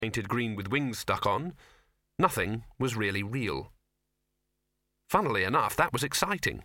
painted green with wings stuck on. Nothing was really real. Funnily enough, that was exciting.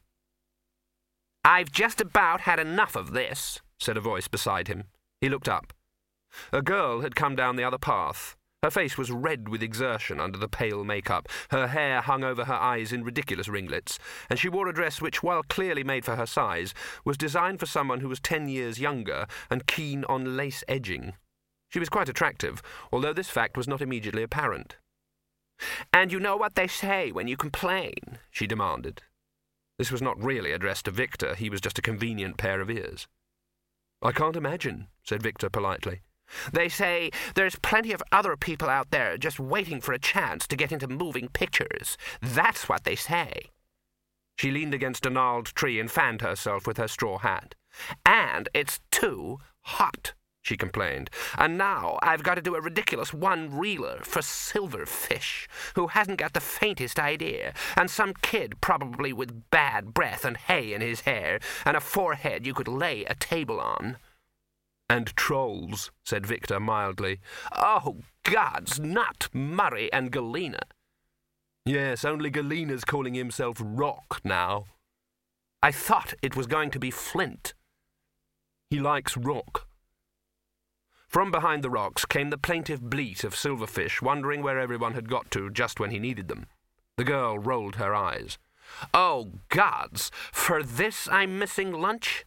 "I've just about had enough of this," said a voice beside him. He looked up. A girl had come down the other path. Her face was red with exertion under the pale makeup. Her hair hung over her eyes in ridiculous ringlets, and she wore a dress which, while clearly made for her size, was designed for someone who was 10 years younger and keen on lace edging. She was quite attractive, although this fact was not immediately apparent. "And you know what they say when you complain?" she demanded. This was not really addressed to Victor. He was just a convenient pair of ears. "I can't imagine," said Victor politely. "They say there's plenty of other people out there just waiting for a chance to get into moving pictures. That's what they say." She leaned against a gnarled tree and fanned herself with her straw hat. "And it's too hot," she complained. "And now I've got to do a ridiculous one-reeler for Silverfish, who hasn't got the faintest idea, and some kid probably with bad breath and hay in his hair, and a forehead you could lay a table on." "And trolls," said Victor mildly. "Oh, gods, not Murray and Galena." "Yes, only Galena's calling himself Rock now." "I thought it was going to be Flint." "He likes rock." From behind the rocks came the plaintive bleat of Silverfish, wondering where everyone had got to just when he needed them. The girl rolled her eyes. "Oh, gods, for this I'm missing lunch?"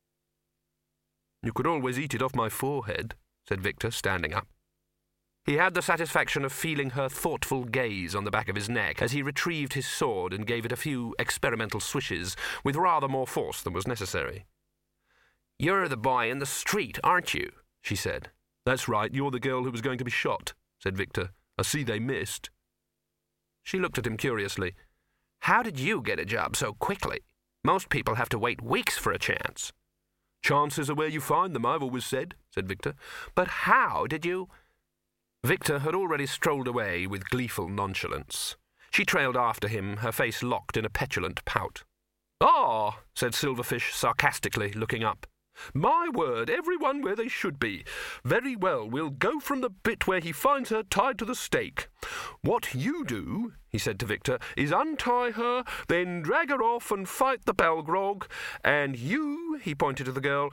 "You could always eat it off my forehead," said Victor, standing up. He had the satisfaction of feeling her thoughtful gaze on the back of his neck as he retrieved his sword and gave it a few experimental swishes, with rather more force than was necessary. "You're the boy in the street, aren't you?" she said. "That's right, you're the girl who was going to be shot," said Victor. "I see they missed." She looked at him curiously. "How did you get a job so quickly? Most people have to wait weeks for a chance." "Chances are where you find them, I've always said," said Victor. "But how did you—" Victor had already strolled away with gleeful nonchalance. She trailed after him, her face locked in a petulant pout. "Ah," said Silverfish sarcastically, looking up. "My word, everyone where they should be. Very well, we'll go from the bit where he finds her tied to the stake. What you do," he said to Victor, "is untie her, then drag her off and fight the Balgrog, and you," he pointed to the girl,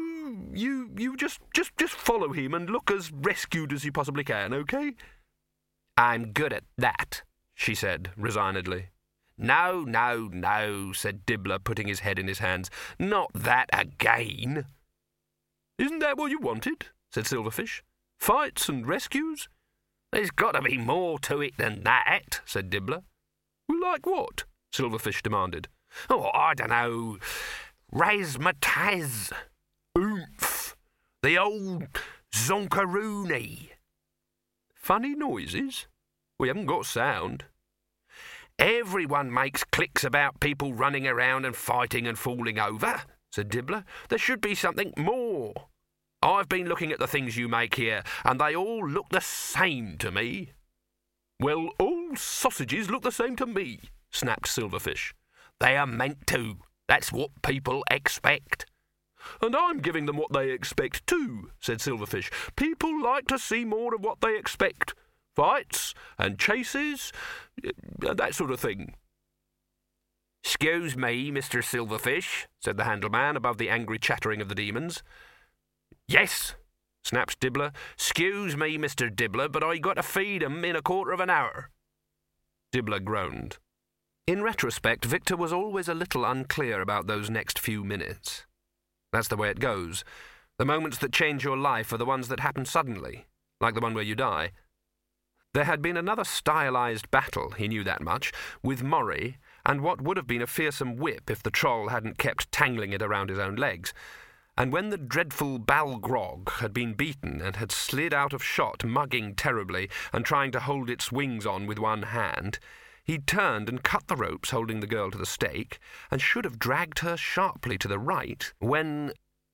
you just follow him and look as rescued as you possibly can, okay?" "I'm good at that," she said resignedly. "No, no, no," said Dibbler, putting his head in his hands. "Not that again." "Isn't that what you wanted?" said Silverfish. "Fights and rescues?" "There's got to be more to it than that," said Dibbler. "Well, like what?" Silverfish demanded. "Oh, I dunno. Razzmatazz. Oomph. The old zonkaroony." "Funny noises? We haven't got sound." "Everyone makes clicks about people running around and fighting and falling over," said Dibbler. "There should be something more. I've been looking at the things you make here, and they all look the same to me." "Well, all sausages look the same to me," snapped Silverfish. "They are meant to. That's what people expect." "And I'm giving them what they expect too," said Silverfish. "People like to see more of what they expect. Fights and chases, and that sort of thing." "'Scuse me, Mr. Silverfish," said the Handleman above the angry chattering of the demons. "Yes," snapped Dibbler. "'Scuse me, Mr. Dibbler, but I got to feed 'em in a quarter of an hour." Dibbler groaned. In retrospect, Victor was always a little unclear about those next few minutes. That's the way it goes. The moments that change your life are the ones that happen suddenly, like the one where you die. There had been another stylized battle, he knew that much, with Murray, and what would have been a fearsome whip if the troll hadn't kept tangling it around his own legs. And when the dreadful Balgrog had been beaten and had slid out of shot, mugging terribly and trying to hold its wings on with one hand, he'd turned and cut the ropes holding the girl to the stake, and should have dragged her sharply to the right, when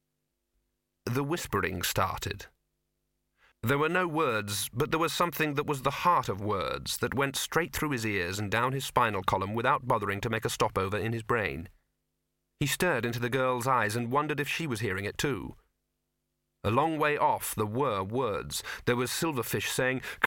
the whispering started. There were no words, but there was something that was the heart of words that went straight through his ears and down his spinal column without bothering to make a stopover in his brain. He stared into the girl's eyes and wondered if she was hearing it too. A long way off there were words. There was Silverfish saying,